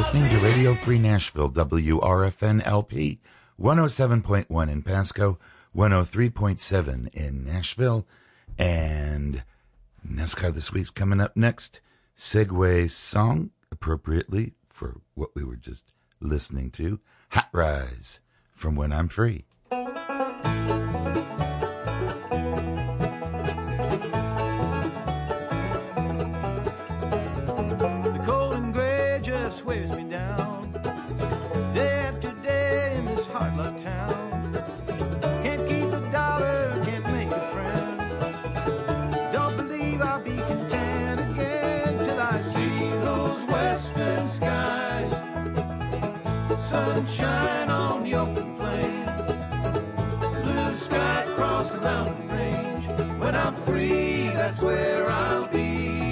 listening to Radio Free Nashville, WRFN-LP, 107.1 in Pasco, 103.7 in Nashville, and NASCAR This Week's coming up next. Segue song, appropriately for what we were just listening to, Hot Rise from When I'm Free. Wears me down day after day in this hard luck town. Can't keep a dollar, can't make a friend. Don't believe I'll be content again till I see those western skies, sunshine on the open plain, blue sky across the mountain range. When I'm free, that's where I'll be.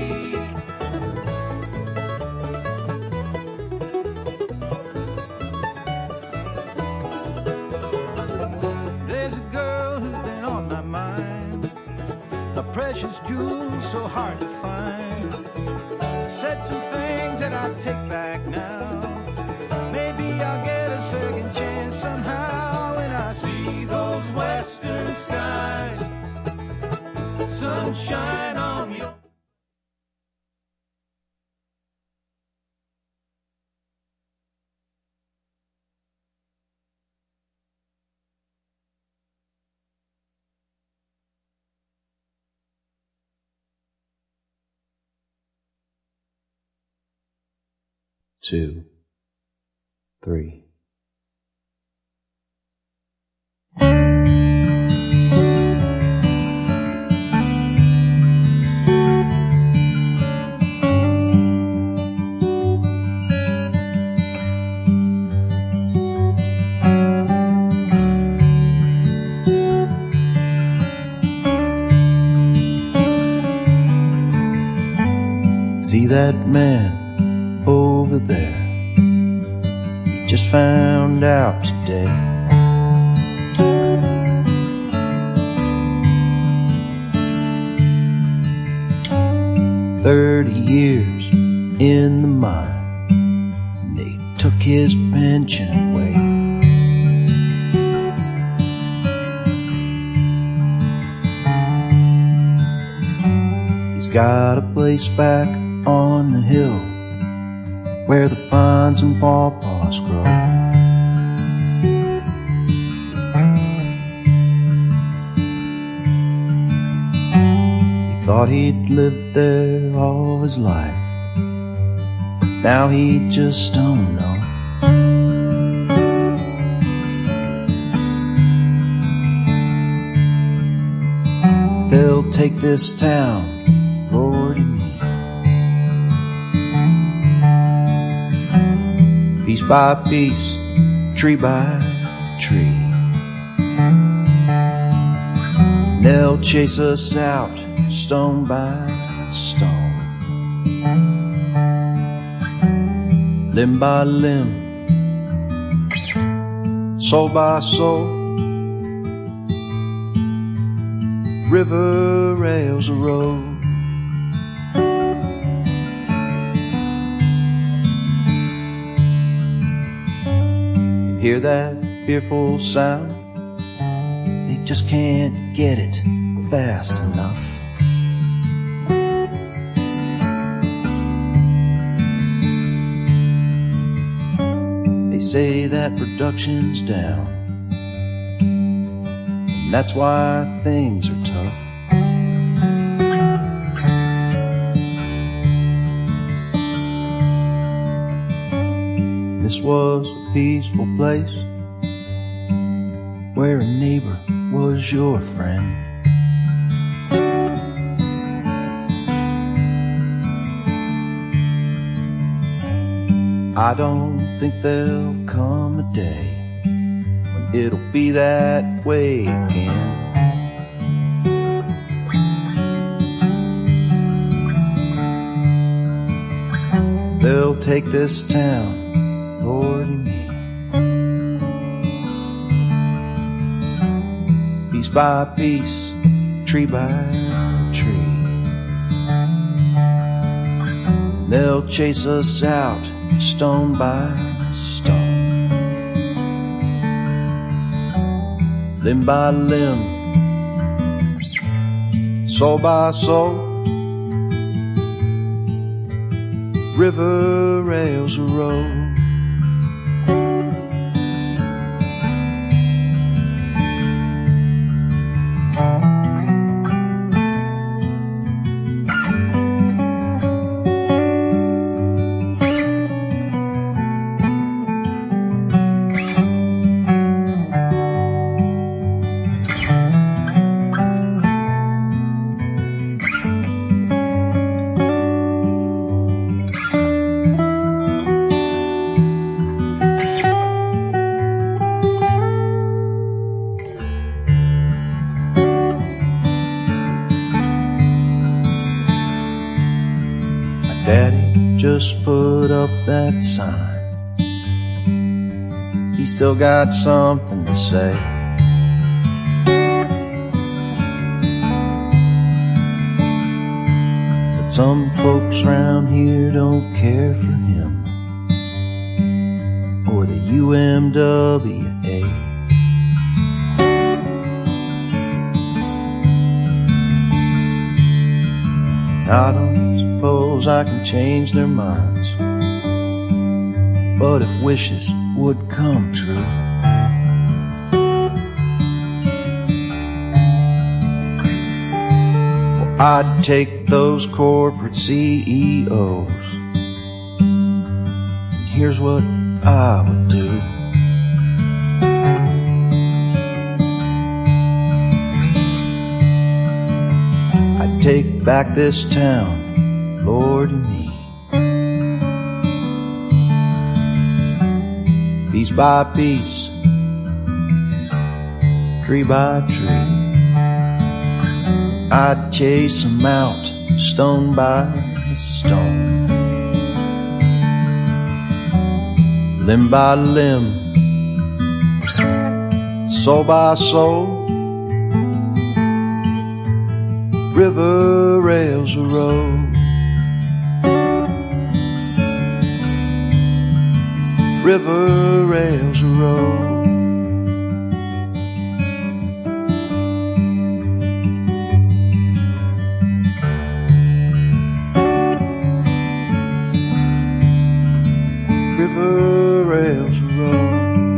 Precious jewels so hard to find. I said some things that I'll take back now. Maybe I'll get a second chance somehow when I see those western skies, sunshine on your. Two, three. See that man over there, he just found out today. "30 years in the mine, and they took his pension away. He's got a place back on the hill where the pines and pawpaws grow. He thought he'd lived there all his life, but now he just don't know. They'll take this town, Lord and me, piece by piece, tree by tree. And they'll chase us out, stone by stone, limb by limb, soul by soul. River rails a road. Hear that fearful sound? They just can't get it fast enough. They say that production's down, and that's why things are tough. This was a peaceful place where a neighbor was your friend. I don't think there'll come a day when it'll be that way again. They'll take this town, Lord and me, piece by piece, tree by tree. And they'll chase us out, stone by stone, limb by limb, soul by soul, river rails a road. Daddy just put up that sign. He still got something to say. But some folks around here don't care for him or the UMWA. I don't suppose I can change their minds, but if wishes would come true, well, I'd take those corporate CEOs, and here's what I would do. I'd take back this town, Lord and me, piece by piece, tree by tree. I'd chase them out, stone by stone, limb by limb, soul by soul, river rails a road. River rails a road. River rails a road.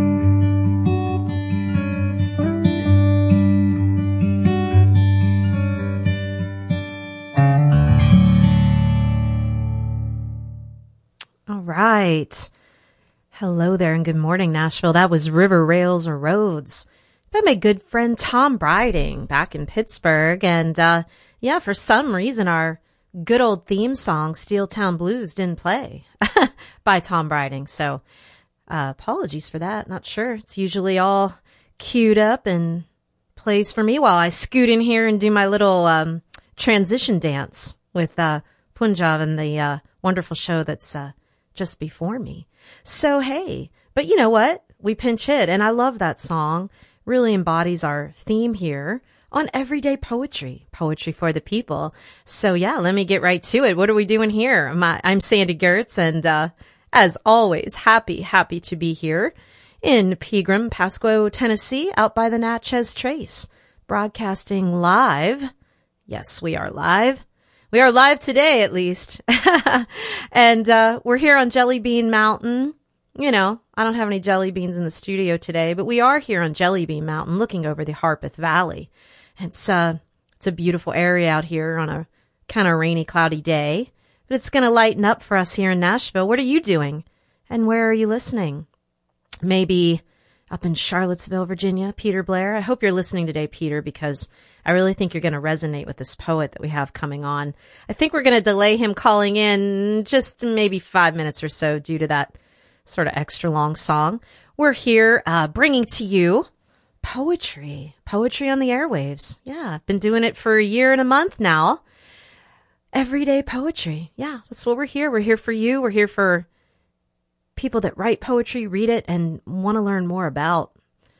All right. Hello there and good morning, Nashville. That was River Rails or Roads by my good friend Tom Briding back in Pittsburgh. And, yeah, for some reason our good old theme song, Steel Town Blues, didn't play by Tom Briding. So, apologies for that. Not sure. It's usually all queued up and plays for me while I scoot in here and do my little, transition dance with, Punjab and the, wonderful show that's, just before me. So, hey, but you know what? We pinch hit, and I love that song. Really embodies our theme here on Everyday Poetry, poetry for the people. So, yeah, let me get right to it. What are we doing here? I'm Sandy Gertz, and as always, happy to be here in Pegram, Pasco, Tennessee, out by the Natchez Trace, broadcasting live. Yes, we are live. We are live today, at least. And, we're here on Jelly Bean Mountain. You know, I don't have any jelly beans in the studio today, but we are here on Jelly Bean Mountain looking over the Harpeth Valley. It's a beautiful area out here on a kind of rainy, cloudy day, but it's going to lighten up for us here in Nashville. What are you doing? And where are you listening? Maybe up in Charlottesville, Virginia, Peter Blair. I hope you're listening today, Peter, because I really think you're going to resonate with this poet that we have coming on. I think we're going to delay him calling in just maybe 5 minutes or so due to that sort of extra long song. We're here, bringing to you poetry on the airwaves. Yeah, I've been doing it for a year and a month now. Everyday poetry. Yeah, that's what we're here. We're here for you. We're here for people that write poetry, read it, and want to learn more about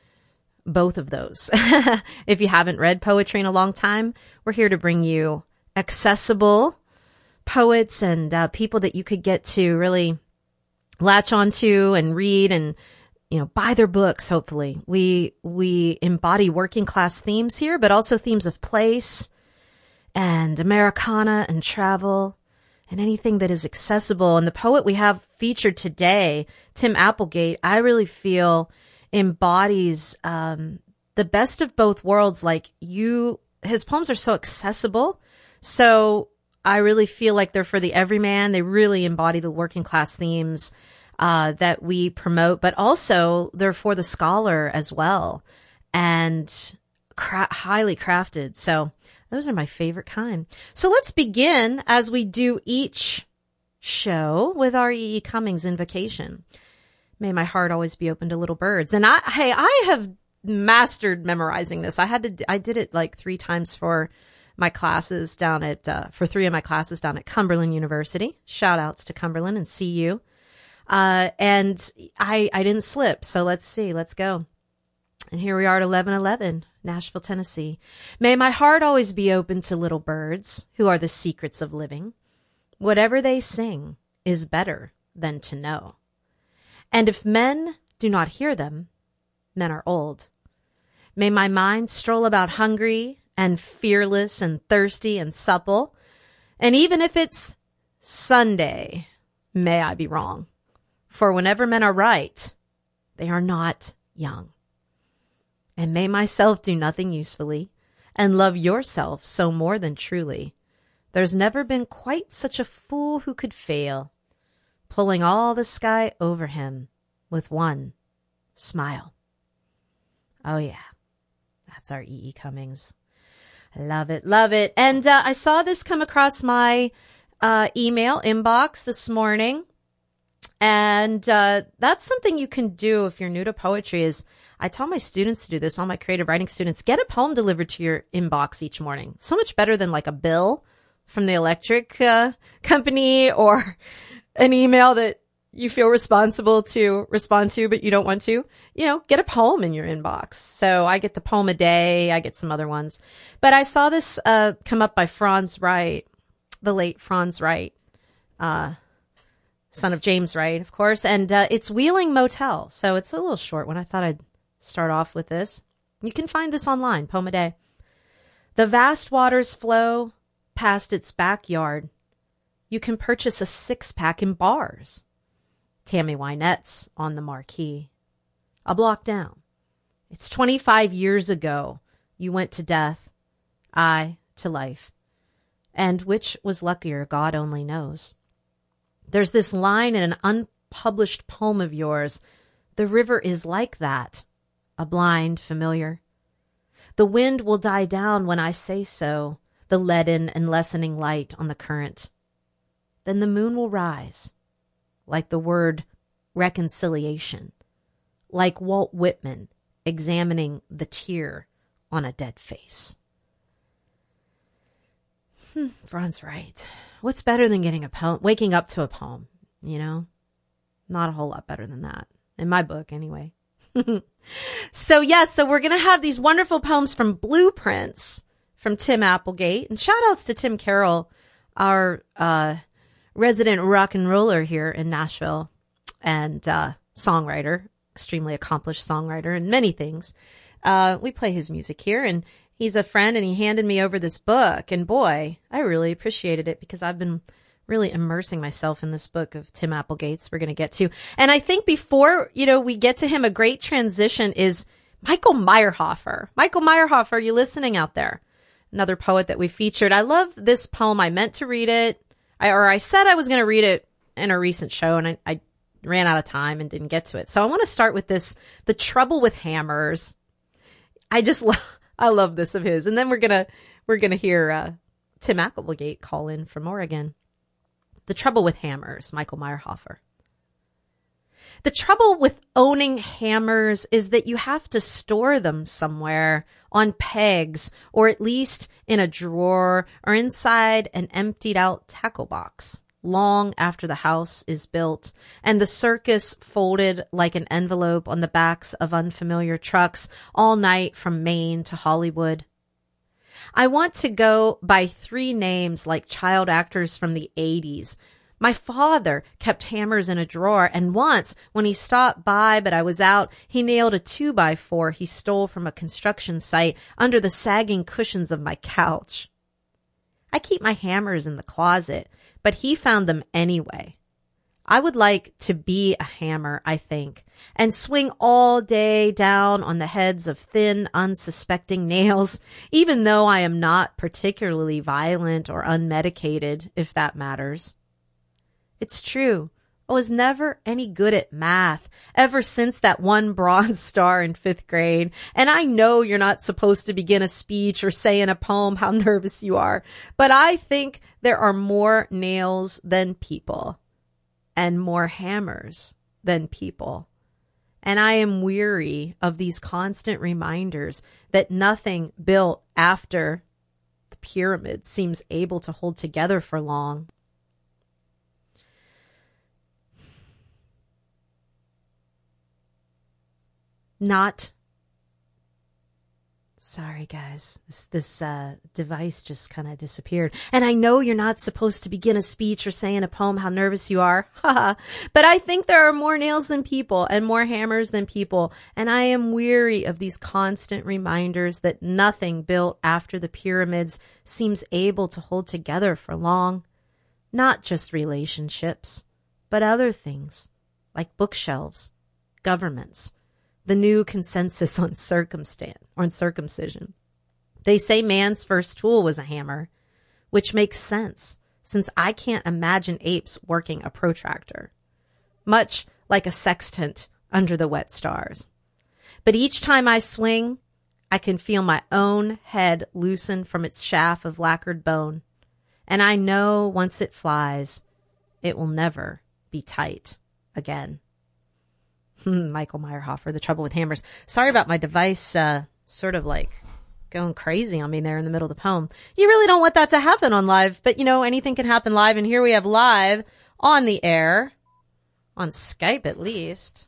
both of those. If you haven't read poetry in a long time, we're here to bring you accessible poets and people that you could get to really latch onto and read and, buy their books, hopefully. We embody working class themes here, but also themes of place and Americana and travel and anything that is accessible. And the poet we have featured today, Tim Applegate, I really feel embodies the best of both worlds. His poems are so accessible. So I really feel like they're for the everyman. They really embody the working class themes that we promote, but also they're for the scholar as well, and highly crafted. So those are my favorite kind. So let's begin, as we do each show, with our E.E. Cummings invocation. May my heart always be open to little birds. And I have mastered memorizing this. I did it like 3 times for my classes down at, for 3 of my classes down at Cumberland University. Shout outs to Cumberland and CU. And I didn't slip. So let's see. Let's go. And here we are at 11:11, Nashville, Tennessee. May my heart always be open to little birds who are the secrets of living. Whatever they sing is better than to know. And if men do not hear them, men are old. May my mind stroll about hungry and fearless and thirsty and supple. And even if it's Sunday, may I be wrong. For whenever men are right, they are not young. And may myself do nothing usefully, and love yourself so more than truly. There's never been quite such a fool who could fail, pulling all the sky over him with one smile. Oh yeah, that's our E.E. Cummings. Love it, love it. And I saw this come across my email inbox this morning. And that's something you can do if you're new to poetry. Is I tell my students to do this, all my creative writing students, get a poem delivered to your inbox each morning. So much better than like a bill from the electric company, or an email that you feel responsible to respond to, but you don't want to. Get a poem in your inbox. So I get the poem a day. I get some other ones. But I saw this come up by Franz Wright, the late Franz Wright, son of James Wright, of course. And it's Wheeling Motel. So it's a little short one. I thought I'd start off with this. You can find this online, Poem a Day. The vast waters flow past its backyard. You can purchase a 6-pack in bars. Tammy Wynette's on the marquee. A block down. It's 25 years ago you went to death, I to life. And which was luckier, God only knows. There's this line in an unpublished poem of yours. The river is like that, a blind familiar. The wind will die down when I say so, the leaden and lessening light on the current. Then the moon will rise, like the word reconciliation, like Walt Whitman examining the tear on a dead face. Franz Wright. What's better than getting a poem, waking up to a poem, Not a whole lot better than that. In my book, anyway. So we're going to have these wonderful poems from Blueprints from Tim Applegate. And shout outs to Tim Carroll, our resident rock and roller here in Nashville, and songwriter, extremely accomplished songwriter and many things. We play his music here, and he's a friend, and he handed me over this book. And boy, I really appreciated it, because I've been really immersing myself in this book of Tim Applegate's we're going to get to. And I think before, we get to him, a great transition is Michael Meyerhofer. Michael Meyerhofer, are you listening out there? Another poet that we featured. I love this poem. I meant to read it. I said I was going to read it in a recent show, and I ran out of time and didn't get to it. So I want to start with this, The Trouble with Hammers. I love this of his. And then we're going to hear Tim Applegate call in from Oregon. The Trouble with Hammers, Michael Meyerhofer. The trouble with owning hammers is that you have to store them somewhere on pegs, or at least in a drawer or inside an emptied out tackle box, long after the house is built and the circus folded like an envelope on the backs of unfamiliar trucks all night from Maine to Hollywood. I want to go by 3 names like child actors from the 80s, My father kept hammers in a drawer, and once, when he stopped by but I was out, he nailed a 2x4 he stole from a construction site under the sagging cushions of my couch. I keep my hammers in the closet, but he found them anyway. I would like to be a hammer, I think, and swing all day down on the heads of thin, unsuspecting nails, even though I am not particularly violent or unmedicated, if that matters. It's true. I was never any good at math ever since that one bronze star in 5th grade. And I know you're not supposed to begin a speech or say in a poem how nervous you are, but I think there are more nails than people and more hammers than people. And I am weary of these constant reminders that nothing built after the pyramid seems able to hold together for long. Sorry guys, this device just kind of disappeared. And I know you're not supposed to begin a speech or say in a poem how nervous you are. Haha. But I think there are more nails than people and more hammers than people. And I am weary of these constant reminders that nothing built after the pyramids seems able to hold together for long. Not just relationships, but other things like bookshelves, governments, the new consensus on circumcision. They say man's first tool was a hammer, which makes sense since I can't imagine apes working a protractor, much like a sextant under the wet stars. But each time I swing, I can feel my own head loosen from its shaft of lacquered bone, and I know once it flies, it will never be tight again. Michael Meyerhofer, The Trouble with Hammers. Sorry about my device sort of like going crazy on me there in the middle of the poem. You really don't want that to happen on live, but you know, anything can happen live, and here we have live on the air, on Skype at least,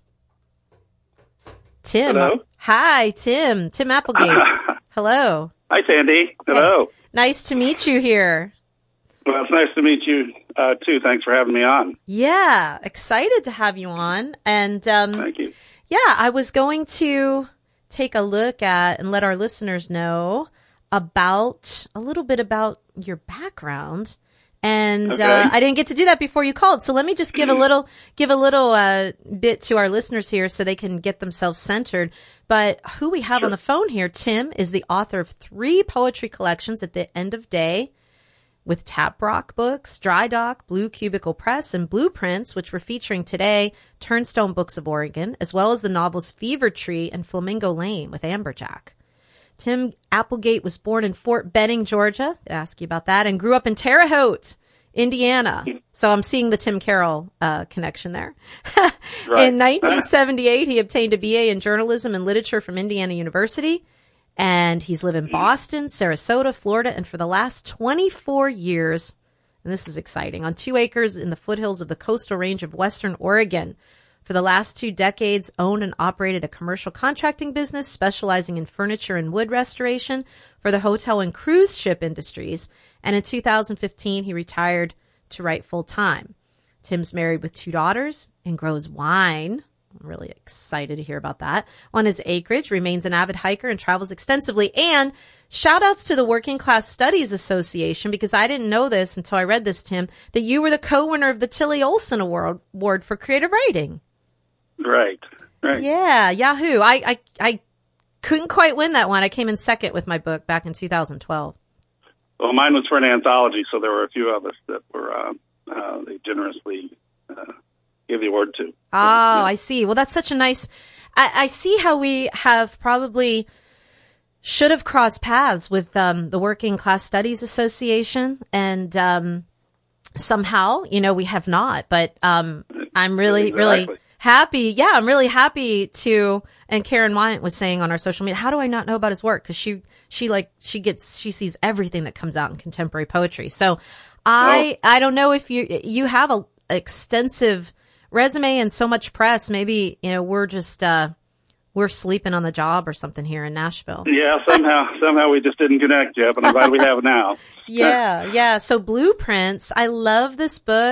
Tim. Hello? Hi, Tim. Tim Applegate. Hello. Hi, Sandy. Hello. Hey. Nice to meet you here. Well, it's nice to meet you, too. Thanks for having me on. Yeah, excited to have you on. And thank you. Yeah, I was going to take a look at and let our listeners know about a little bit about your background. And okay. I didn't get to do that before you called. So let me just give a little bit to our listeners here so they can get themselves centered. But who we have on the phone here, Tim, is the author of 3 poetry collections at the End of Day, with Taprock Books, Dry Dock, Blue Cubicle Press, and Blueprints, which we're featuring today, Turnstone Books of Oregon, as well as the novels Fever Tree and Flamingo Lane with Amberjack. Tim Applegate was born in Fort Benning, Georgia. I'd ask you about that, and grew up in Terre Haute, Indiana. So I'm seeing the Tim Carroll connection there. Right. In 1978, he obtained a BA in journalism and literature from Indiana University. And he's lived in Boston, Sarasota, Florida, and for the last 24 years, and this is exciting, on 2 acres in the foothills of the coastal range of Western Oregon. For the last 2 decades, owned and operated a commercial contracting business specializing in furniture and wood restoration for the hotel and cruise ship industries. And in 2015, he retired to write full time. Tim's married with 2 daughters and grows wine. I'm really excited to hear about that. On his acreage, remains an avid hiker and travels extensively. And shout outs to the Working Class Studies Association, because I didn't know this until I read this, Tim, that you were the co-winner of the Tilly Olson Award for Creative Writing. Right. Yeah, Yahoo. I couldn't quite win that one. I came in second with my book back in 2012. Well, mine was for an anthology, so there were a few of us that were they generously gave the award to. Oh, yeah. I see. Well, that's such a nice, I see how we have probably should have crossed paths with the Working Class Studies Association, and somehow, we have not. But I'm really, really happy. Yeah, I'm really happy to. And Karen Wyant was saying on our social media, how do I not know about his work? Because she sees everything that comes out in contemporary poetry. So I don't know if you have a extensive resume and so much press. Maybe, we're just, we're sleeping on the job or something here in Nashville. Yeah, somehow we just didn't connect yet, but I'm glad we have now. Yeah. So Blueprints, I love this book.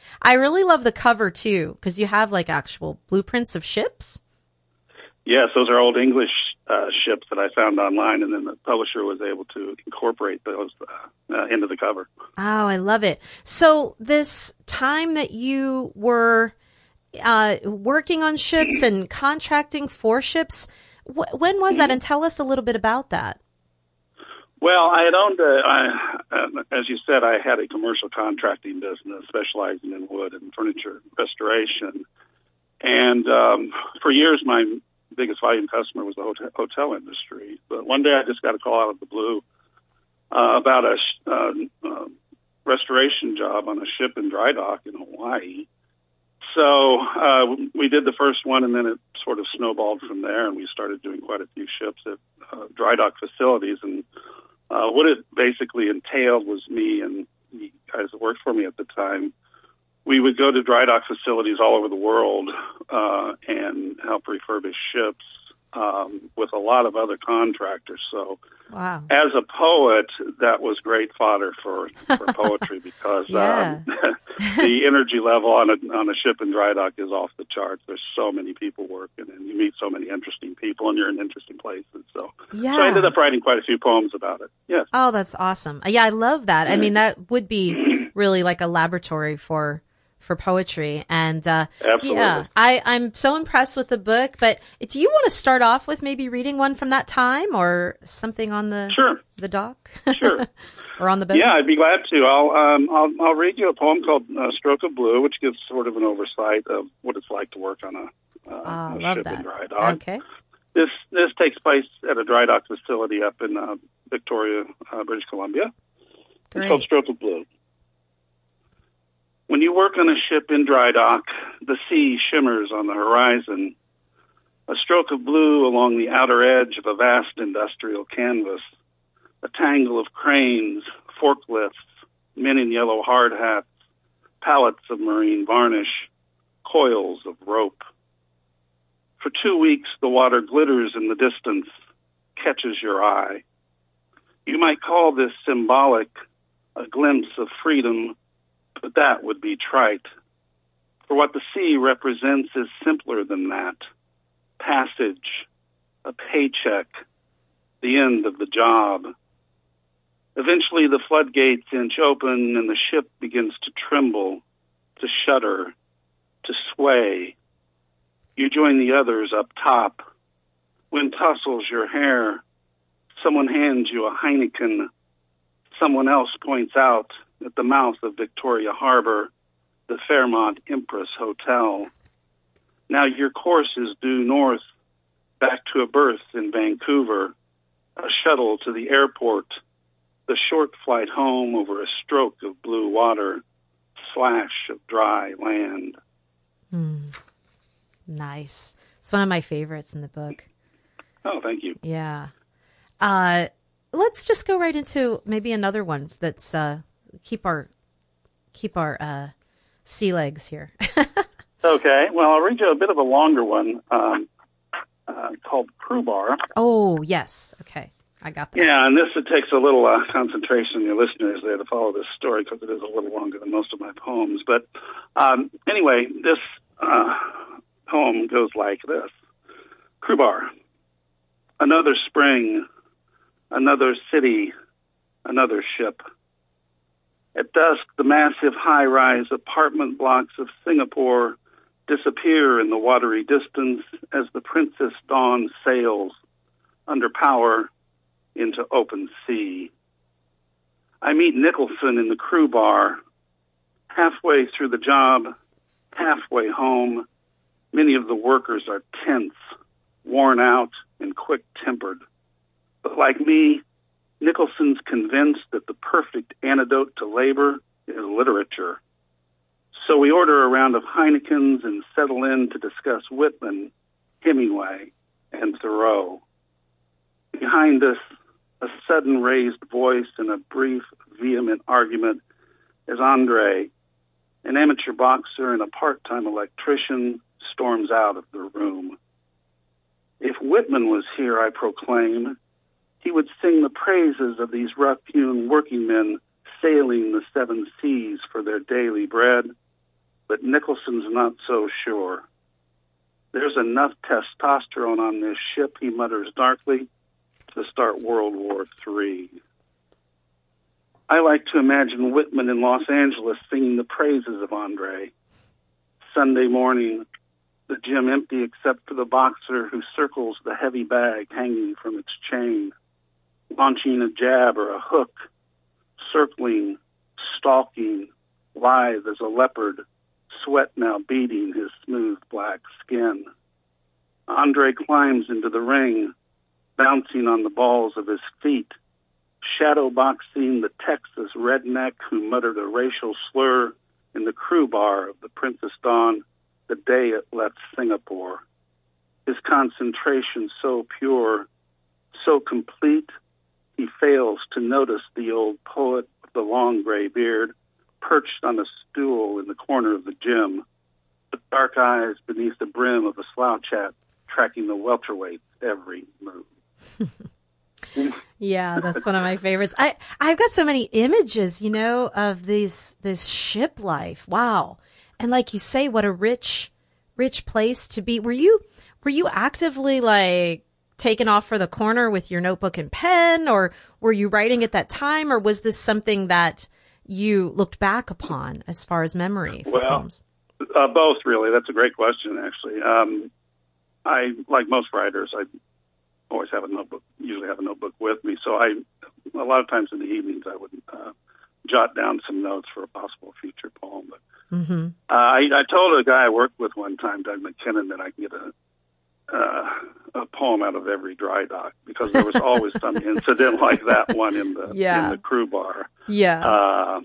I really love the cover too, because you have like actual blueprints of ships. Yes, those are old English ships that I found online, and then the publisher was able to incorporate those into the cover. Oh, I love it. So this time that you were working on ships and contracting for ships, when was that? And tell us a little bit about that. Well, I had owned, as you said, I had a commercial contracting business specializing in wood and furniture restoration. And for years, my biggest volume customer was the hotel industry. But one day I just got a call out of the blue about a restoration job on a ship in dry dock in Hawaii. So we did the first one, and then it sort of snowballed from there, and we started doing quite a few ships at dry dock facilities. And what it basically entailed was me and the guys that worked for me at the time, we would go to dry dock facilities all over the world and help refurbish ships with a lot of other contractors. So wow. As a poet, that was great fodder for poetry because yeah. The energy level on a ship in dry dock is off the charts. There's so many people working, and you meet so many interesting people, and you're in interesting places. So I ended up writing quite a few poems about it. Yes. Oh, that's awesome. Yeah, I love that. I mean, that would be really like a laboratory for poetry. And absolutely. Yeah, I'm so impressed with the book. But do you want to start off with maybe reading one from that time or something on the the dock? Sure. Or on the boat? Yeah, I'd be glad to. I'll read you a poem called "Stroke of Blue," which gives sort of an oversight of what it's like to work on a ship in dry dock. Okay. This takes place at a dry dock facility up in Victoria, British Columbia. Great. It's called "Stroke of Blue." When you work on a ship in dry dock, the sea shimmers on the horizon, a stroke of blue along the outer edge of a vast industrial canvas, a tangle of cranes, forklifts, men in yellow hard hats, pallets of marine varnish, coils of rope. For 2 weeks, the water glitters in the distance, catches your eye. You might call this symbolic, a glimpse of freedom, but that would be trite. For what the sea represents is simpler than that. Passage, a paycheck, the end of the job. Eventually the floodgates inch open and the ship begins to tremble, to shudder, to sway. You join the others up top. Wind tussles your hair. Someone hands you a Heineken. Someone else points out at the mouth of Victoria Harbor, the Fairmont Empress Hotel. Now your course is due north, back to a berth in Vancouver, a shuttle to the airport, the short flight home over a stroke of blue water, slash of dry land. Nice. It's one of my favorites in the book. Oh, thank you. Yeah. Let's just go right into maybe another one that's keep our sea legs here. Okay. Well, I'll read you a bit of a longer one called Crowbar. Oh, yes. Okay. I got that. Yeah, and it takes a little concentration on your listeners there to follow this story because it is a little longer than most of my poems. But anyway, this poem goes like this. Crowbar. Another spring, another city, another ship. At dusk, the massive high-rise apartment blocks of Singapore disappear in the watery distance as the Princess Dawn sails under power into open sea. I meet Nicholson in the crew bar. Halfway through the job, halfway home, many of the workers are tense, worn out, and quick-tempered. But like me, Nicholson's convinced that the perfect antidote to labor is literature. So we order a round of Heinekens and settle in to discuss Whitman, Hemingway, and Thoreau. Behind us, a sudden raised voice and a brief, vehement argument as Andre, an amateur boxer and a part-time electrician, storms out of the room. If Whitman was here, I proclaim, he would sing the praises of these rough-hewn working men sailing the seven seas for their daily bread, but Nicholson's not so sure. There's enough testosterone on this ship, he mutters darkly, to start World War III. I like to imagine Whitman in Los Angeles singing the praises of Andre. Sunday morning, the gym empty except for the boxer who circles the heavy bag hanging from its chain, launching a jab or a hook, circling, stalking, lithe as a leopard, sweat now beading his smooth black skin. Andre climbs into the ring, bouncing on the balls of his feet, shadow boxing the Texas redneck who muttered a racial slur in the crew bar of the Princess Dawn the day it left Singapore. His concentration so pure, so complete, he fails to notice the old poet with the long gray beard perched on a stool in the corner of the gym, the dark eyes beneath the brim of a slouch hat tracking the welterweight's every move. Yeah, that's one of my favorites. I've got so many images, of this ship life. Wow. And like you say, what a rich place to be. Were you actively like taken off for the corner with your notebook and pen, or were you writing at that time, or was this something that you looked back upon as far as memory for films? Both, really. That's a great question, actually. I, like most writers, I always have a notebook, usually have a notebook with me. So a lot of times in the evenings, I would jot down some notes for a possible future poem. But I told a guy I worked with one time, Doug McKinnon, that I can get a poem out of every dry dock, because there was always some incident like that one in the crew bar. Yeah.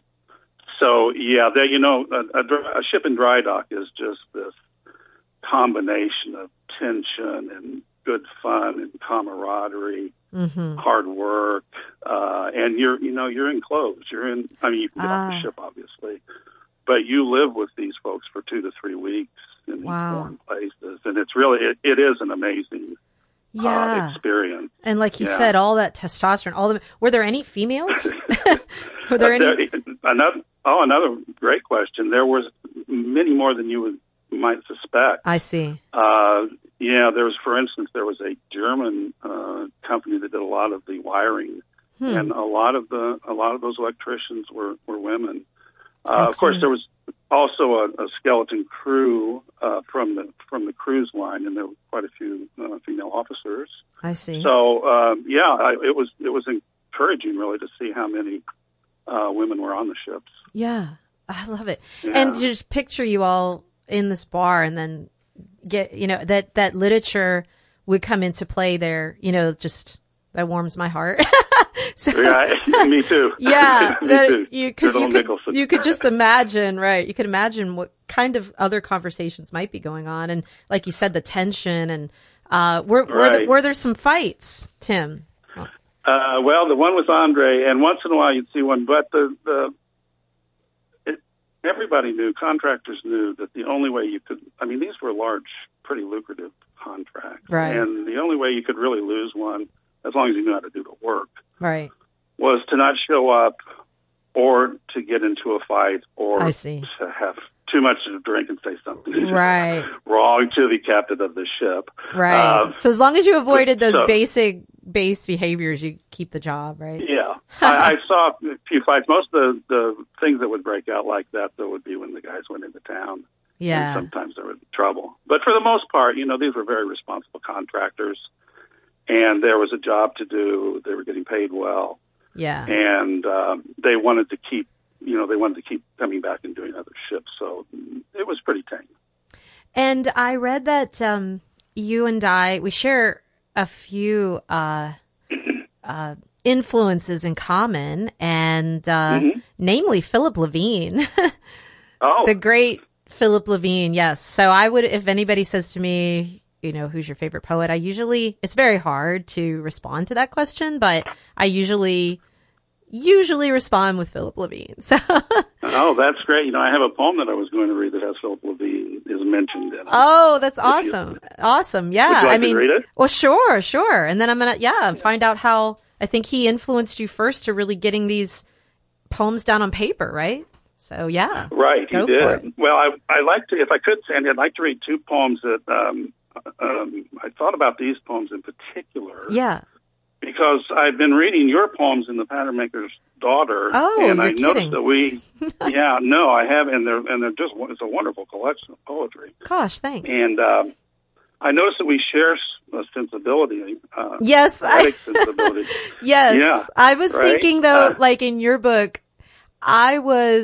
A ship in dry dock is just this combination of tension and good fun and camaraderie, hard work, and you're enclosed. You can get off the ship, obviously, but you live with these folks for 2 to 3 weeks in these foreign places, and it's really it is an amazing experience. And like you said, all that testosterone. Were there any females? Were there any? Another great question. There was many more than you might suspect. I see. There was, for instance, a German company that did a lot of the wiring, and a lot of those electricians were women. Of course, there was also a skeleton crew from the cruise line, and there were quite a few female officers. I see. So it was encouraging, really, to see how many women were on the ships. Yeah, I love it. Yeah. And just picture you all in this bar, and then get that literature would come into play there. Just that warms my heart. So, yeah, me too. Yeah, me too. You could just imagine, right? You could imagine what kind of other conversations might be going on, and like you said, the tension and were there some fights, Tim? Well, the one with Andre, and once in a while you'd see one, but everybody knew, contractors knew, that the only way you could, these were large, pretty lucrative contracts. Right. And the only way you could really lose one, as long as you knew how to do the work, right, was to not show up, or to get into a fight, or to have too much to drink and say something wrong to the captain of the ship. Right. So as long as you avoided those basic base behaviors, you keep the job, right? Yeah. I saw a few fights. Most of the things that would break out like that, though, would be when the guys went into town. Yeah. And sometimes there was trouble. But for the most part, these were very responsible contractors, and there was a job to do. They were getting paid well. Yeah. And they wanted to keep coming back and doing other ships. So it was pretty tame. And I read that you and we share a few influences in common, and namely Philip Levine. The great Philip Levine, yes. So I would, if anybody says to me, who's your favorite poet, it's very hard to respond to that question, but I usually respond with Philip Levine. So. Oh, that's great. I have a poem that I was going to read that has Philip Levine is mentioned in it. Oh, that's awesome. Awesome. Yeah. Would you like to read it? Well, sure. And then I'm going to, find out how I think he influenced you first to really getting these poems down on paper, right? So yeah. Right, Go he for did. it. Well, I like to, if I could, Sandy, I'd like to read two poems that I thought about these poems in particular. Yeah. Because I've been reading your poems in The Pattern Maker's Daughter, Oh, and you're I noticed kidding. that I have, and they're just, it's a wonderful collection of poetry. Gosh, thanks. And I noticed that we share a sensibility. Yes. Poetic sensibility. Yes. Yeah, I was right? thinking though, like in your book, I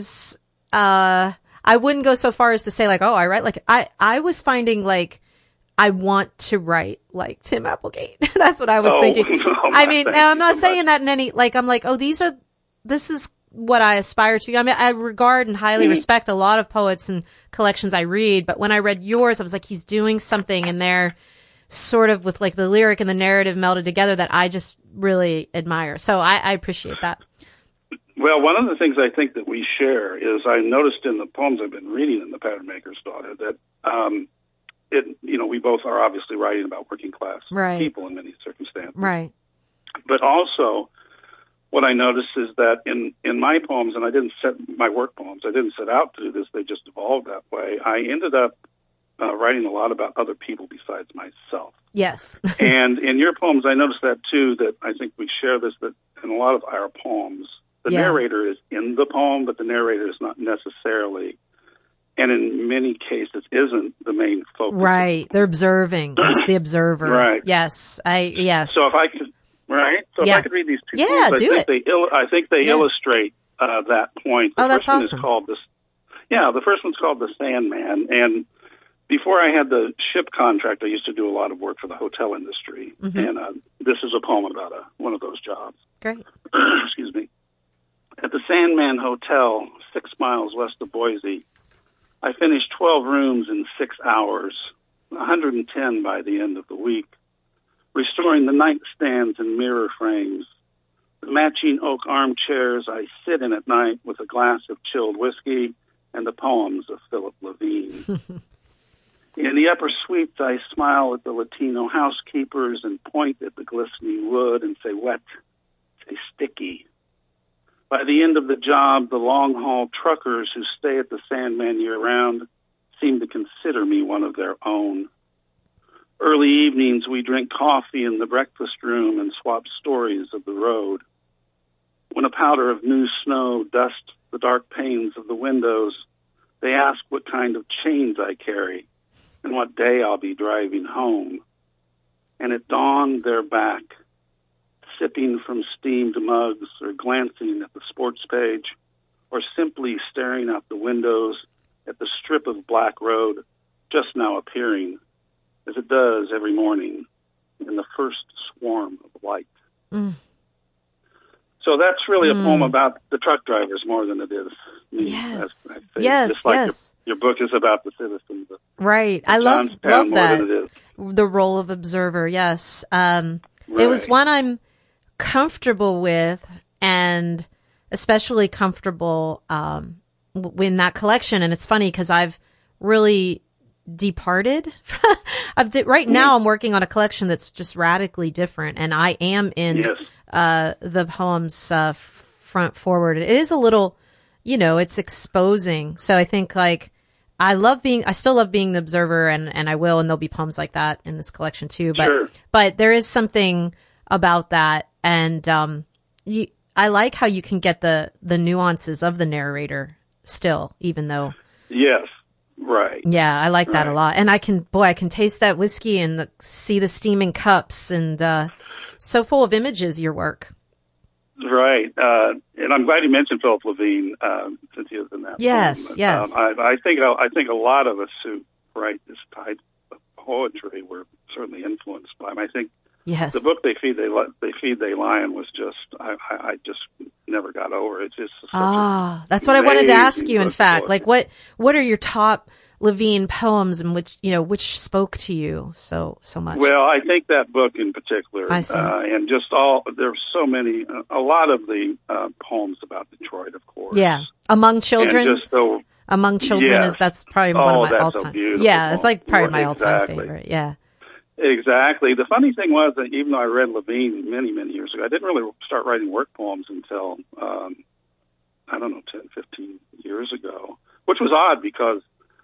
wouldn't go so far as to say like, oh, I write like, I was finding like, I want to write like Tim Applegate. That's what I was thinking. I mean, I'm not saying that in any, like, I'm like, oh, this is what I aspire to. I mean, I regard and highly respect a lot of poets and collections I read, but when I read yours, I was like, he's doing something in there sort of with like the lyric and the narrative melded together that I just really admire. So I appreciate that. Well, one of the things I think that we share is I noticed in the poems I've been reading in The Pattern Maker's Daughter that, we both are obviously writing about working class people in many circumstances. Right. But also, what I noticed is that in my poems, and I didn't set my work poems, I didn't set out to do this, they just evolved that way. I ended up writing a lot about other people besides myself. Yes. And in your poems, I noticed that too, that I think we share this, that in a lot of our poems, the narrator is in the poem, but the narrator is not necessarily, and in many cases isn't the main focus. Right. They're observing. It's the observer. Right. Yes. So if I could, if I could read these two poems, I think they illustrate that point. The that's first awesome. One is called the first one's called The Sandman. And before I had the ship contract, I used to do a lot of work for the hotel industry. Mm-hmm. And this is a poem about one of those jobs. Great. Excuse me. At the Sandman Hotel, 6 miles west of Boise, I finished 12 rooms in 6 hours, 110 by the end of the week, restoring the nightstands and mirror frames, the matching oak armchairs I sit in at night with a glass of chilled whiskey and the poems of Philip Levine. In the upper suites, I smile at the Latino housekeepers and point at the glistening wood and say wet, say sticky. By the end of the job, the long-haul truckers who stay at the Sandman year-round seem to consider me one of their own. Early evenings, we drink coffee in the breakfast room and swap stories of the road. When a powder of new snow dusts the dark panes of the windows, they ask what kind of chains I carry and what day I'll be driving home. And at dawn, they're back, sipping from steamed mugs or glancing at the sports page or simply staring out the windows at the strip of black road just now appearing, as it does every morning, in the first swarm of light. Mm. So that's really a poem about the truck drivers more than it is me. Yes. Just like your book is about the citizens. Right. I love more that. than it is. The role of observer. Yes. It was one I'm comfortable with, and especially comfortable in that collection. And it's funny because I've really departed. Right now I'm working on a collection that's just radically different, and I am in the poems front forward. It is a little, it's exposing. So I think like I still love being the observer, and I will, and there'll be poems like that in this collection too. But there is something about that, and I like how you can get the nuances of the narrator still, even though. Yes. Right. Yeah, I like that a lot. And I can taste that whiskey and see the steaming cups, and so full of images, your work. Right. And I'm glad you mentioned Philip Levine, since he was in that. Yes, poem. yes. I think a lot of us who write this type of poetry were certainly influenced by him. I think the book They Feed They Lion was just, I just never got over it. It's just that's what I wanted to ask you. In fact, like what are your top Levine poems, and which spoke to you so much? Well, I think that book in particular, I see. and just there's so many, a lot of the poems about Detroit, of course. Yeah, Among Children. And just Among Children that's probably one of my all-time. Yeah, it's like probably my all-time favorite. Yeah. Exactly. The funny thing was that even though I read Levine many, many years ago, I didn't really start writing work poems until I don't know, 10, 15 years ago, which was odd because,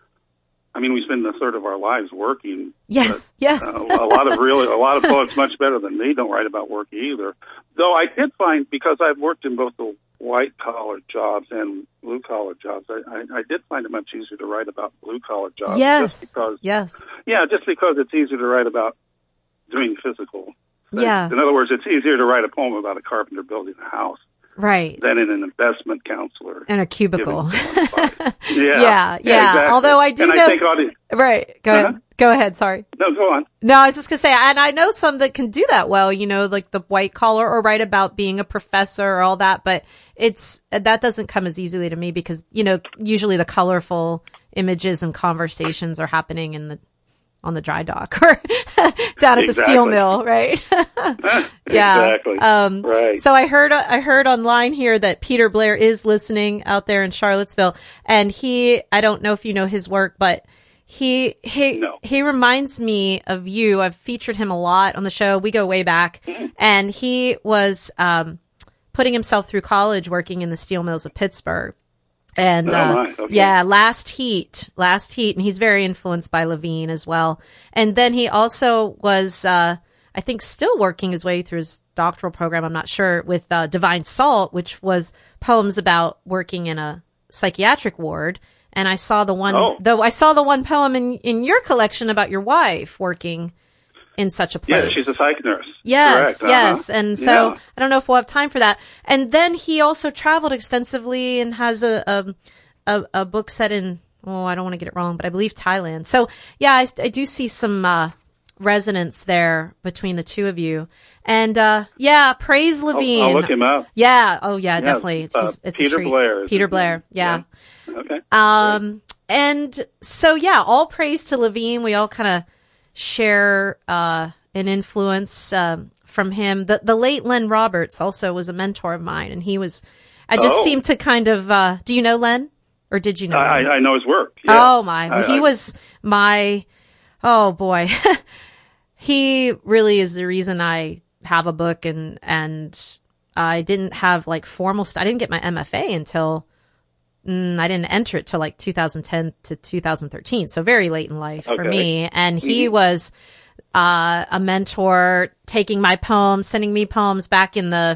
I mean, we spend a third of our lives working. Yes, but, yes. a lot of poets much better than me don't write about work either. Though I did find, because I've worked in both the white-collar jobs and blue-collar jobs, I did find it much easier to write about blue-collar jobs. Yes, just because, yes. Yeah, just because it's easier to write about doing physical things. Yeah. In other words, it's easier to write a poem about a carpenter building a house right. than in an investment counselor. In a cubicle. Yeah, exactly. Although I do and know. I think right. Go ahead. Go ahead. Sorry. No, go on. No, I was just going to say, and I know some that can do that well, like the white collar or write about being a professor or all that, but that doesn't come as easily to me because, usually the colorful images and conversations are happening on the dry dock or down at the steel mill, right? Yeah. Exactly. Right. So I heard online here that Peter Blair is listening out there in Charlottesville, and I don't know if you know his work, but he reminds me of you. I've featured him a lot on the show. We go way back, and he was putting himself through college working in the steel mills of Pittsburgh. And, okay. Last Heat, and he's very influenced by Levine as well. And then he also was, I think still working his way through his doctoral program, I'm not sure, with, Divine Salt, which was poems about working in a psychiatric ward. And I saw the one poem in your collection about your wife working in such a place. Yeah, she's a psych nurse. Yes, correct. yes. And so I don't know if we'll have time for that. And then he also traveled extensively and has a book set in, I don't want to get it wrong, but I believe Thailand. So yeah, I do see some, resonance there between the two of you. And, praise Levine. I'll look him up. Yeah. Oh yeah, definitely. It's Peter a treat. Blair. Peter Blair. Yeah. Okay. And so all praise to Levine. We all kind of share an influence from him. The late Len Roberts also was a mentor of mine, and I just seemed to kind of do you know Len, or did you know Len? I know his work. Yeah. Oh my, he was my, oh boy. He really is the reason I have a book, and I didn't have I didn't get my MFA until I didn't enter it till 2010 to 2013. So very late in life for me. And he was, a mentor, taking my poems, sending me poems back in the,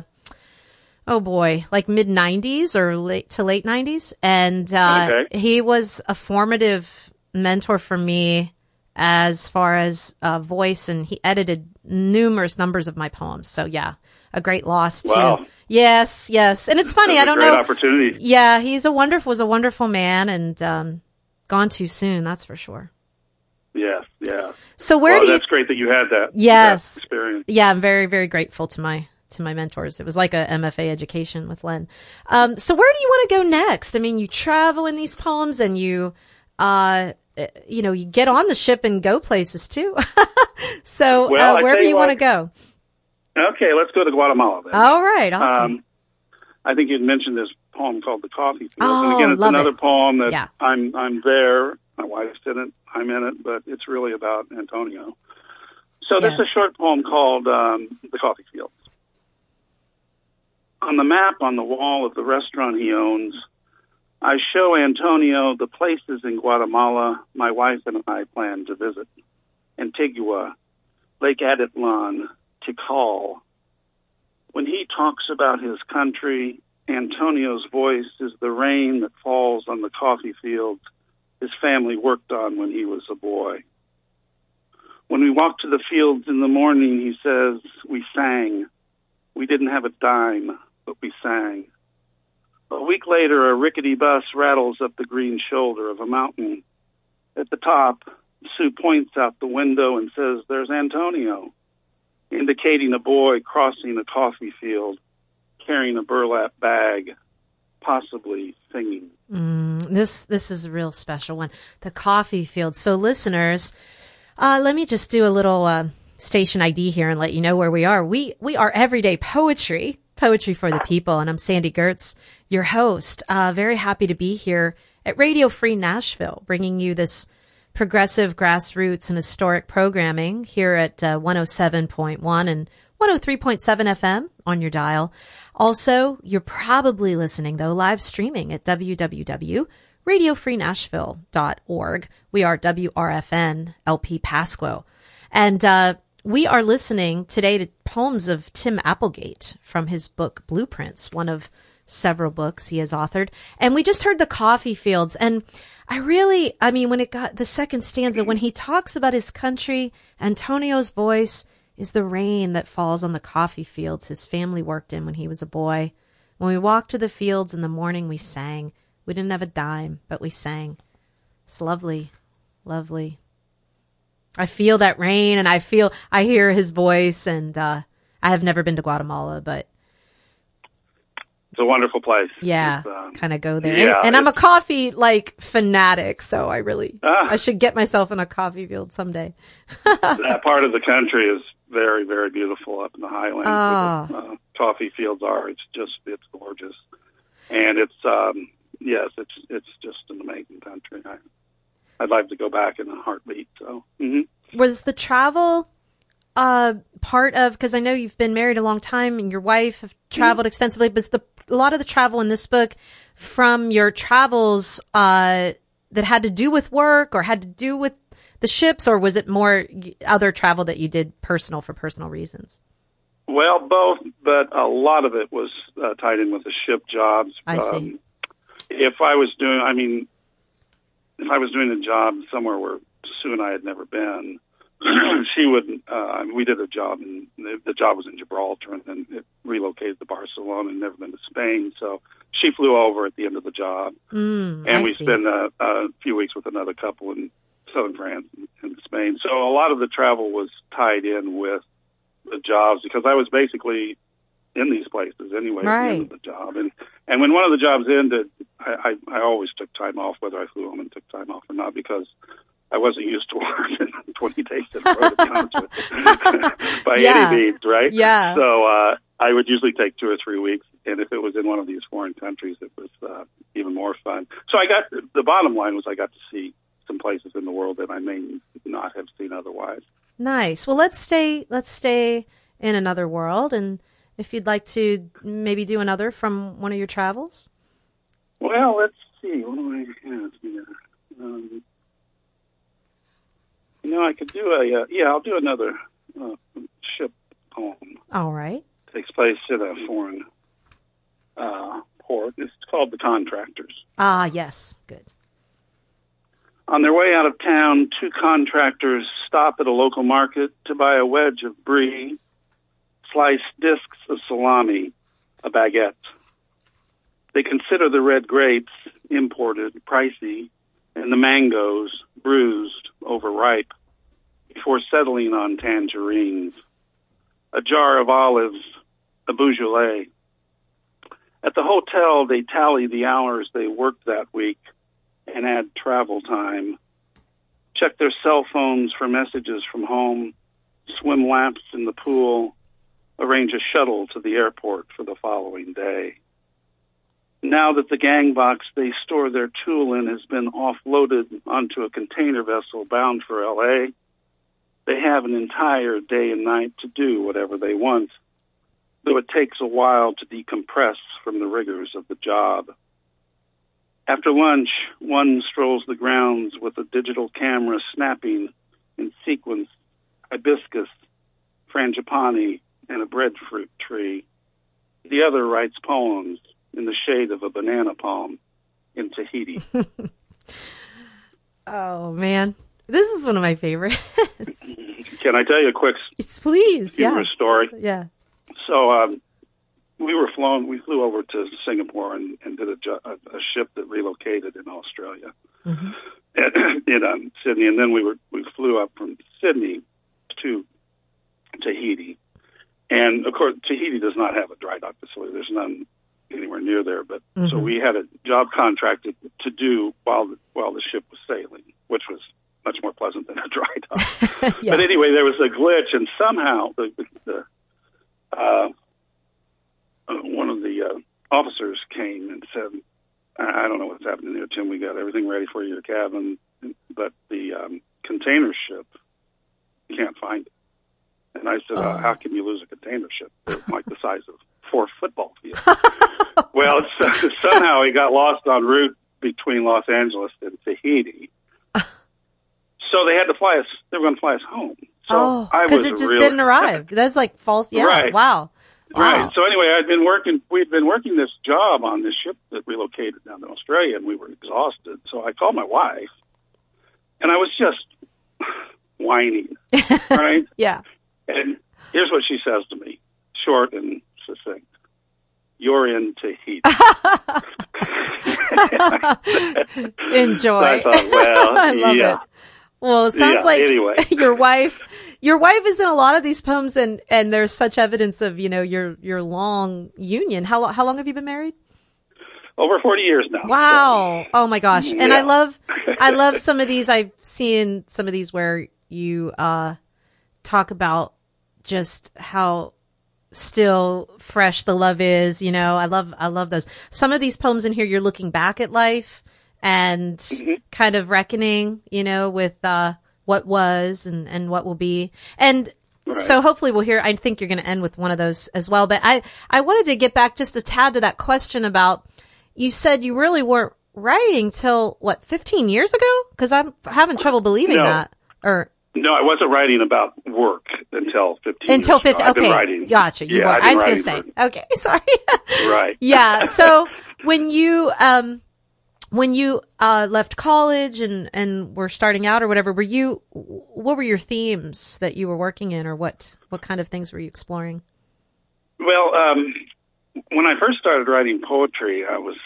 mid 90s or late 90s. And, he was a formative mentor for me as far as, voice, and he edited numerous numbers of my poems. So yeah, a great loss too. Yes. And it's funny, I don't know. Great opportunity. Yeah, was a wonderful man, and gone too soon, that's for sure. Yes, yeah. So that's great that you had that. Yes. That experience. Yeah, I'm very, very grateful to my mentors. It was like a MFA education with Len. So where do you want to go next? I mean, you travel in these poems, and you you get on the ship and go places too. So wherever you want to go. Okay, let's go to Guatemala then. All right, awesome. I think you'd mentioned this poem called The Coffee Fields. Oh, and again, it's another poem that yeah. I'm there. My wife's in it. I'm in it, but it's really about Antonio. So this is a short poem called The Coffee Fields. On the map on the wall of the restaurant he owns, I show Antonio the places in Guatemala my wife and I plan to visit. Antigua, Lake Atitlan, Tikal. When he talks about his country, Antonio's voice is the rain that falls on the coffee fields his family worked on when he was a boy. When we walked to the fields in the morning, he says, we sang. We didn't have a dime, but we sang. A week later, a rickety bus rattles up the green shoulder of a mountain. At the top, Sue points out the window and says, there's Antonio, indicating a boy crossing a coffee field, carrying a burlap bag, possibly singing. This is a real special one. The coffee field. So listeners, let me just do a little station ID here and let you know where we are. We are Everyday Poetry for the People, and I'm Sandy Gertz, your host. Very happy to be here at Radio Free Nashville, bringing you this progressive grassroots and historic programming here at 107.1 and 103.7 FM on your dial. Also, you're probably listening, though, live streaming at www.radiofreenashville.org. We are WRFN LP Pasco. And we are listening today to poems of Tim Applegate from his book Blueprints, one of several books he has authored. And we just heard the coffee fields. And when it got the second stanza, when he talks about his country, Antonio's voice is the rain that falls on the coffee fields his family worked in when he was a boy. When we walked to the fields in the morning, we sang. We didn't have a dime, but we sang. It's lovely, lovely. I feel that rain, and I hear his voice, and I have never been to Guatemala, but it's a wonderful place. Yeah, kind of go there. Yeah, and I'm a coffee fanatic, so I should get myself in a coffee field someday. That part of the country is very, very beautiful up in the highlands where the coffee fields are. It's gorgeous. And it's just an amazing country. I'd like to go back in a heartbeat. So, Was the travel part of, because I know you've been married a long time and your wife have traveled extensively, but a lot of the travel in this book from your travels that had to do with work or had to do with the ships, or was it more other travel that you did for personal reasons? Well, both, but a lot of it was tied in with the ship jobs. I see. If I was doing a job somewhere where Sue and I had never been, she would. We did a job, and the job was in Gibraltar, and then it relocated to Barcelona, and never been to Spain. So she flew over at the end of the job, and we spent a few weeks with another couple in southern France and Spain. So a lot of the travel was tied in with the jobs because I was basically in these places anyway at the end of the job. And when one of the jobs ended, I always took time off, whether I flew home and took time off or not, because I wasn't used to working 20 days in a row, to be honest with you, by any means, right? Yeah. So I would usually take 2 or 3 weeks, and if it was in one of these foreign countries, it was even more fun. So the bottom line was I got to see some places in the world that I may not have seen otherwise. Nice. Well, let's stay in another world, and if you'd like to maybe do another from one of your travels. Well, let's see. What do I have here? I could do I'll do another ship poem. All right. It takes place in a foreign port. It's called The Contractors. Ah, yes. Good. On their way out of town, 2 contractors stop at a local market to buy a wedge of brie, sliced discs of salami, a baguette. They consider the red grapes, imported, pricey, and the mangoes, bruised, overripe, before settling on tangerines, a jar of olives, a Beaujolais. At the hotel, they tally the hours they worked that week and add travel time, check their cell phones for messages from home, swim laps in the pool, arrange a shuttle to the airport for the following day. Now that the gang box they store their tool in has been offloaded onto a container vessel bound for L.A., they have an entire day and night to do whatever they want, though it takes a while to decompress from the rigors of the job. After lunch, one strolls the grounds with a digital camera snapping in sequence hibiscus, frangipani, and a breadfruit tree. The other writes poems in the shade of a banana palm in Tahiti. Oh, man. This is one of my favorites. Can I tell you a quick humorous story? Yeah. So we flew over to Singapore and did a ship that relocated in Australia, in Sydney, and then we flew up from Sydney to Tahiti, and of course Tahiti does not have a dry dock facility. There's none anywhere near there, but so we had a job contracted to do while the ship was sailing, which was much more pleasant than a dry dock. Yeah. But anyway, there was a glitch, and somehow one of the officers came and said, I don't know what's happening there, Tim. We got everything ready for your cabin, but the container ship, you can't find it. And I said, how can you lose a container ship? They're like the size of 4 football fields. Well, somehow he got lost en route between Los Angeles and Tahiti. So they had to fly us. They were going to fly us home. So because it just didn't arrive. That's like false. Yeah. Right. Wow. Right. So anyway, we'd been working this job on this ship that relocated down to Australia, and we were exhausted. So I called my wife, and I was just whining, right? Yeah. And here's what she says to me, short and succinct. You're in Tahiti. Enjoy. I thought, well, I love it. Well, it sounds like anyway. your wife is in a lot of these poems, and there's such evidence of, your long union. How long have you been married? Over 40 years now. Wow. So. Oh my gosh. And yeah. I love some of these. I've seen some of these where you, talk about just how still fresh the love is. I love those. Some of these poems in here, you're looking back at life and kind of reckoning, with, what was and what will be. And so hopefully we'll hear, I think you're going to end with one of those as well. But I wanted to get back just a tad to that question about, you said you really weren't writing till 15 years ago? Cause I'm having trouble believing that. No, I wasn't writing about work until 15 Until years 15, ago. okay. Writing. Gotcha. You were. I was going to say. Okay, sorry. Right. Yeah. So when you left college and were starting out or whatever, what were your themes that you were working in, or what kind of things were you exploring? Well, when I first started writing poetry, I was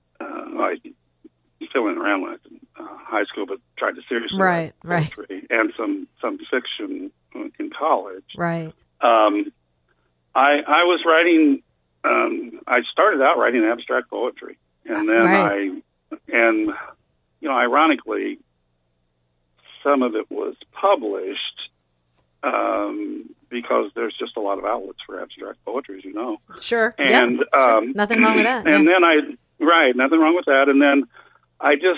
filling around when I was in high school, but tried to seriously write poetry and some fiction in college. Right. I was writing. I started out writing abstract poetry, and then ironically, some of it was published because there's just a lot of outlets for abstract poetry, as you know. Sure. And sure. Nothing wrong with that. And then nothing wrong with that. And then I just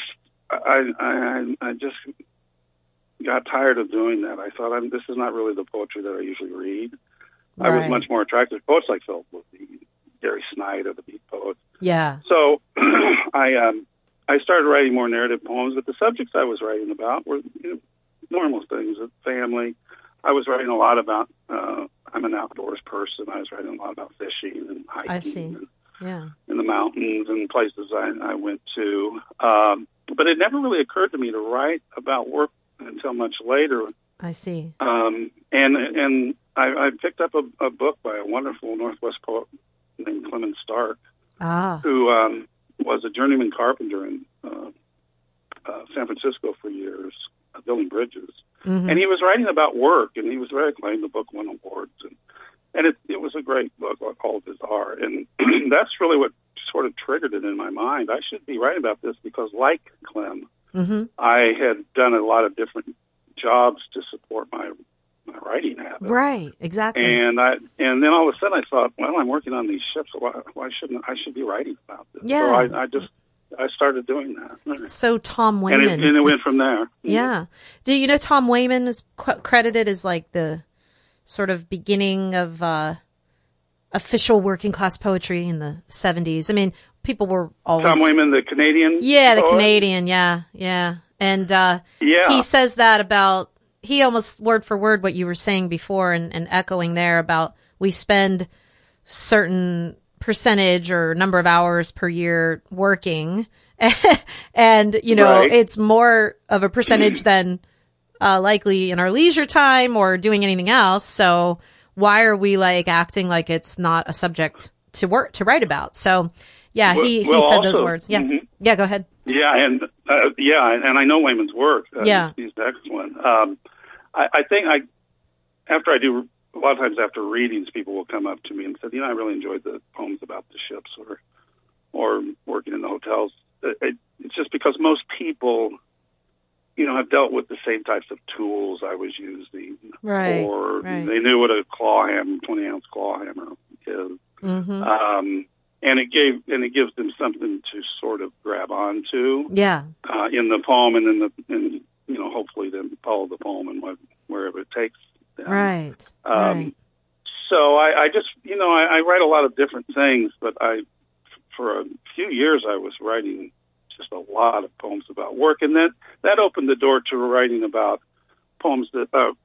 got tired of doing that. I thought, this is not really the poetry that I usually read. Right. I was much more attracted to poets like Philip Woodby, Gary Snyder, the Beat Poets. Yeah. So I started writing more narrative poems, but the subjects I was writing about were normal things, family. I was writing a lot about, I'm an outdoors person. I was writing a lot about fishing and hiking. I see. Yeah. In the mountains and places I went to. But it never really occurred to me to write about work until much later. I see. And I picked up a book by a wonderful Northwest poet named Clement Stark, who was a journeyman carpenter in San Francisco for years, building bridges. Mm-hmm. And he was writing about work, and he was very acclaimed. The book won awards, and it was a great book, like all of his are. And that's really what sort of triggered it in my mind. I should be writing about this because, like Clem, I had done a lot of different jobs to support my writing habit. Right, exactly. And then all of a sudden I thought, well, I'm working on these ships. Why shouldn't I should be writing about this? Yeah. So I started doing that. So Tom Wayman. And it went from there. Yeah. Do you know Tom Wayman is credited as like the sort of beginning of official working class poetry in the 70s? I mean, people were always... Tom Wayman, the Canadian Yeah, the poet? Canadian, yeah. And he says that about... He almost word for word what you were saying before and echoing there about we spend certain percentage or number of hours per year working and it's more of a percentage than likely in our leisure time or doing anything else. So why are we like acting like it's not a subject to write about? So yeah, he said also, those words. Yeah. Mm-hmm. Yeah, go ahead. Yeah. And I know Wayman's work. He's excellent. I think a lot of times after readings, people will come up to me and say, I really enjoyed the poems about the ships or working in the hotels. It's just because most people, have dealt with the same types of tools I was using. Right. Or they knew what a 20-ounce claw hammer is. Mm-hmm. And it gives them something to sort of grab onto. Yeah. In the poem and hopefully then follow the poem and wherever it takes them. Right. Right. So I just, I write a lot of different things, but for a few years I was writing just a lot of poems about work, and that opened the door to writing about poems about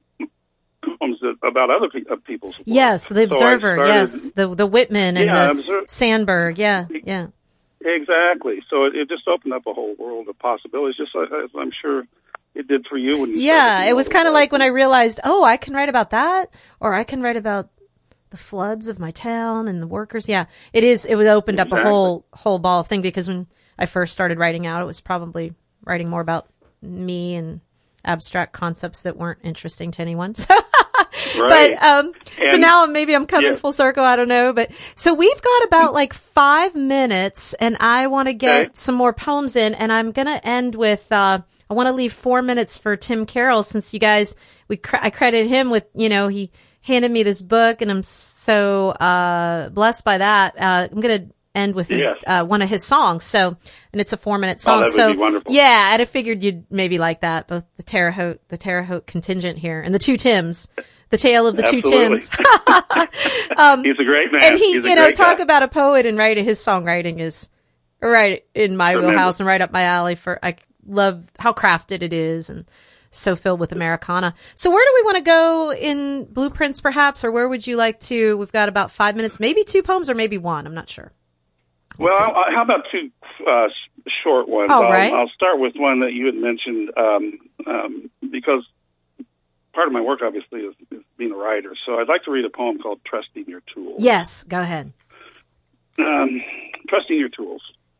other people's work. Yes, The Observer, yes, the Whitman and the Sandberg, yeah. Exactly. So it just opened up a whole world of possibilities, just as I'm sure it did for you when you started. It was kind of like when I realized, I can write about that, or I can write about the floods of my town and the workers. Yeah, it opened up a whole ball of thing, because when I first started writing out, it was probably writing more about me and abstract concepts that weren't interesting to anyone. So, right. But now maybe I'm coming full circle. I don't know. But so we've got about like 5 minutes, and I want to get some more poems in, and I'm going to end with, I want to leave 4 minutes for Tim Carroll, since you guys, I credit him with, he handed me this book, and I'm so, blessed by that. I'm going to end with his, one of his songs. So, and it's a 4-minute song. That would be wonderful. Yeah, I'd have figured you'd maybe like that. Both the Terre Haute contingent here, and the two Tims, the tale of the two Tims. He's a great man. And he, talk about a poet and writing. His songwriting is right in my wheelhouse and right up my alley. I love how crafted it is, and so filled with Americana. So where do we want to go in Blueprints, perhaps, or where would you like to? We've got about 5 minutes, maybe 2 poems or maybe 1. I'm not sure. Well, how about 2 short ones? All right. I'll start with one that you had mentioned, because part of my work, obviously, is being a writer. So I'd like to read a poem called Trusting Your Tools. Yes, go ahead. Trusting Your Tools.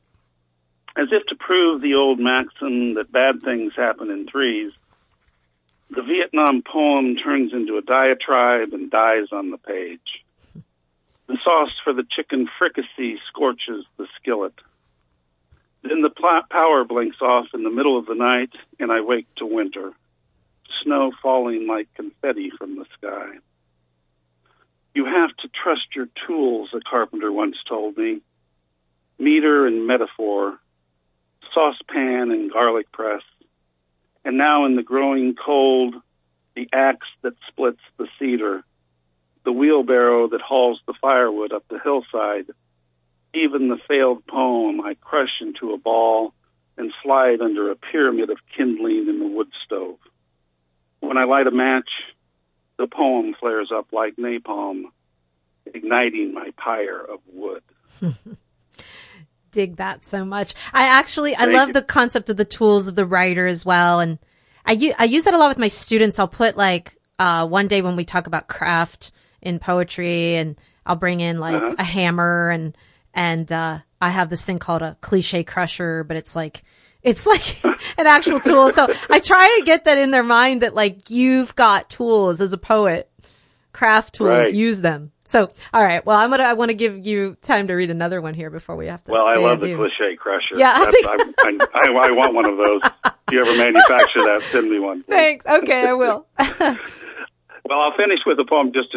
As if to prove the old maxim that bad things happen in threes, the Vietnam poem turns into a diatribe and dies on the page. The sauce for the chicken fricassee scorches the skillet. Then the power blinks off in the middle of the night, and I wake to winter, snow falling like confetti from the sky. You have to trust your tools, a carpenter once told me. Meter and metaphor, saucepan and garlic press, and now in the growing cold, the axe that splits the cedar, the wheelbarrow that hauls the firewood up the hillside, even the failed poem I crush into a ball and slide under a pyramid of kindling in the wood stove. When I light a match, the poem flares up like napalm, igniting my pyre of wood. Dig that so much. I love the concept of the tools of the writer as well. And I use that a lot with my students. I'll put one day when we talk about craft in poetry, and I'll bring in a hammer and I have this thing called a cliche crusher, but it's like an actual tool. So I try to get that in their mind that you've got tools as a poet, craft tools, right. Use them. So, all right. Well, I want to give you time to read another one here before we have to. Well, I love the cliche crusher. Yeah, I want one of those. If you ever manufacture that, send me one. Please. Thanks. Okay, I will. Well, I'll finish with a poem just to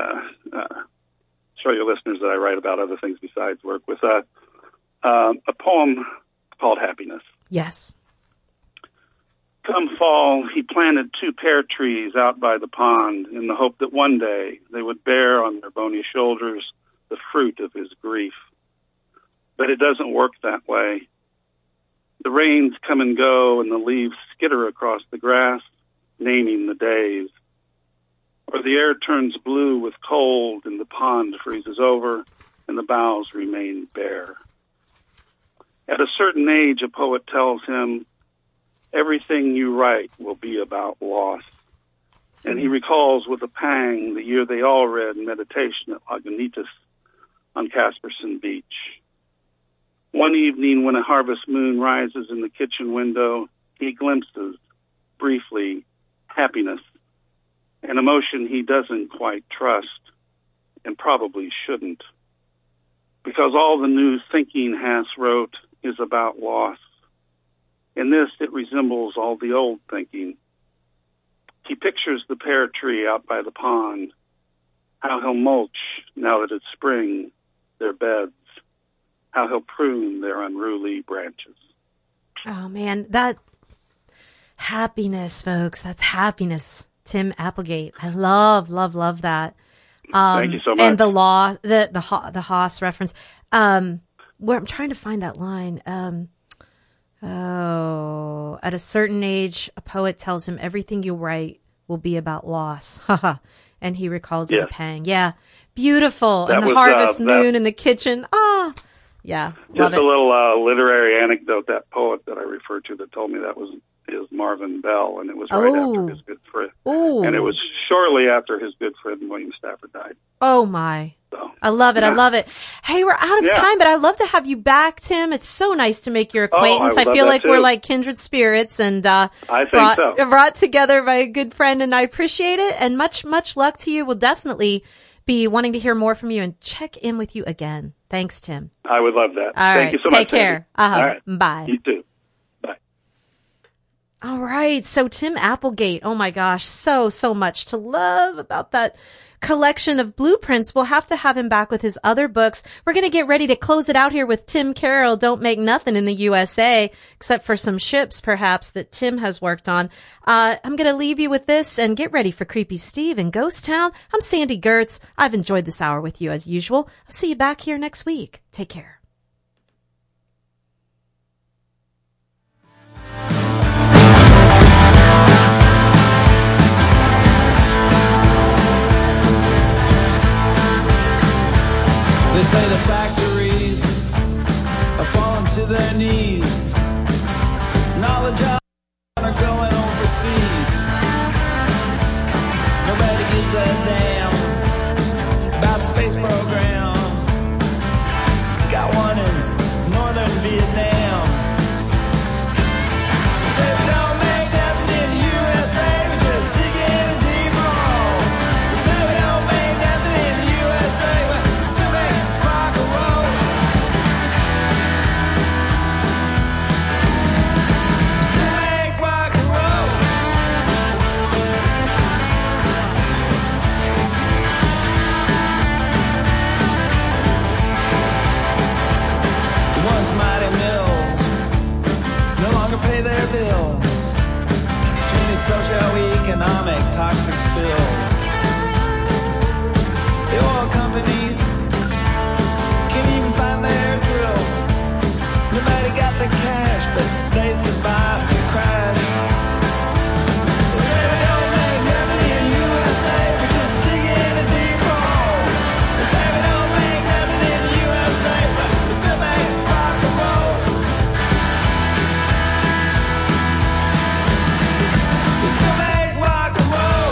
show your listeners that I write about other things besides work, with a poem called Happiness. Yes. Come fall, he planted 2 pear trees out by the pond in the hope that one day they would bear on their bony shoulders the fruit of his grief. But it doesn't work that way. The rains come and go, and the leaves skitter across the grass, naming the days. Or the air turns blue with cold, and the pond freezes over, and the boughs remain bare. At a certain age, a poet tells him, everything you write will be about loss. And he recalls with a pang the year they all read Meditation at Lagunitas on Casperson Beach. One evening when a harvest moon rises in the kitchen window, he glimpses, briefly, happiness, an emotion he doesn't quite trust and probably shouldn't. Because all the new thinking Hass wrote is about loss. In this, it resembles all the old thinking. He pictures the pear tree out by the pond, how he'll mulch now that it's spring their beds, how he'll prune their unruly branches. Oh, man, that happiness, folks, that's happiness Tim Applegate. I love that. Thank you so much. And the Haas reference. Where I'm trying to find that line. At a certain age, a poet tells him everything you write will be about loss. And he recalls it with a pang. Yeah. Beautiful. And the harvest moon in the kitchen. Yeah. Just a little literary anecdote. That poet that I referred to that told me that is Marvin Bell, and it was right after his good friend. Ooh. And it was shortly after his good friend William Stafford died. Oh my. So, I love it. yeah. I love it. Hey, we're out of time, but I'd love to have you back, Tim. It's so nice to make your acquaintance. I feel like too. we're like kindred spirits and I think brought together by a good friend, and I appreciate it. And much luck to you. We'll definitely be wanting to hear more from you and check in with you again. Thanks, Tim. I would love that. All Thank right. you so much. Take care. All right. Bye. You too. All right. So Tim Applegate. Oh my gosh. So much to love about that collection of blueprints. We'll have to have him back with his other books. We're going to get ready to close it out here with Tim Carroll. Don't Make Nothing in the USA, except for some ships perhaps that Tim has worked on. I'm going to leave you with this and get ready for Creepy Steve in Ghost Town. I'm Sandy Gertz. I've enjoyed this hour with you as usual. I'll see you back here next week. Take care. They say the factories are falling to their knees, and all the jobs are going overseas. Nobody gives a damn about the space program. Got one in northern Vietnam. Say we don't make nothing in the USA, we just dig in a deep hole. Say we don't make nothing in the USA, we still make rock and roll. Still make rock and roll. The once mighty mills no longer pay their bills. Too many socio-economic toxic spills. The oil companies can't even find their drills. Nobody got the cash, but they survived the crash. They say we don't make nothing in the USA, we just dig in a deep hole. They say we don't make nothing in the USA, but we still make rock and roll. We still make rock and roll.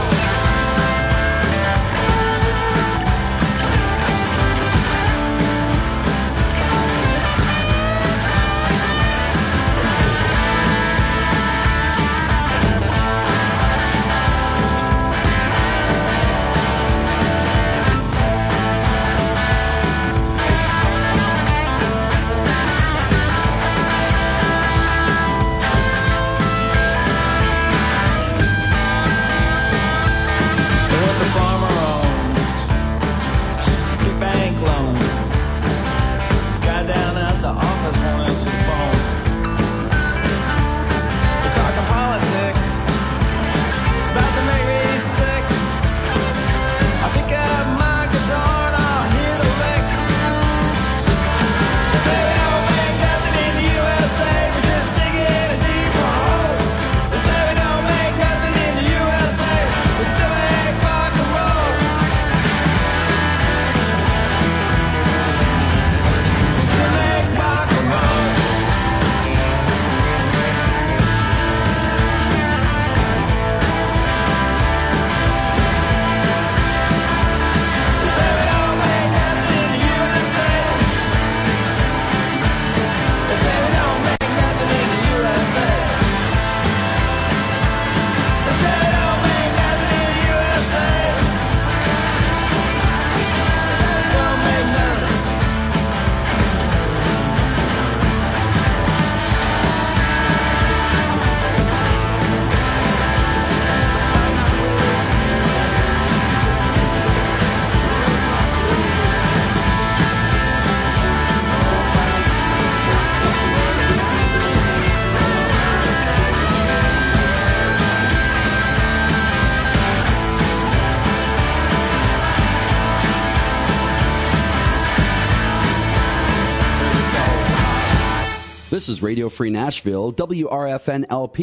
This is Radio Free Nashville, WRFN LP.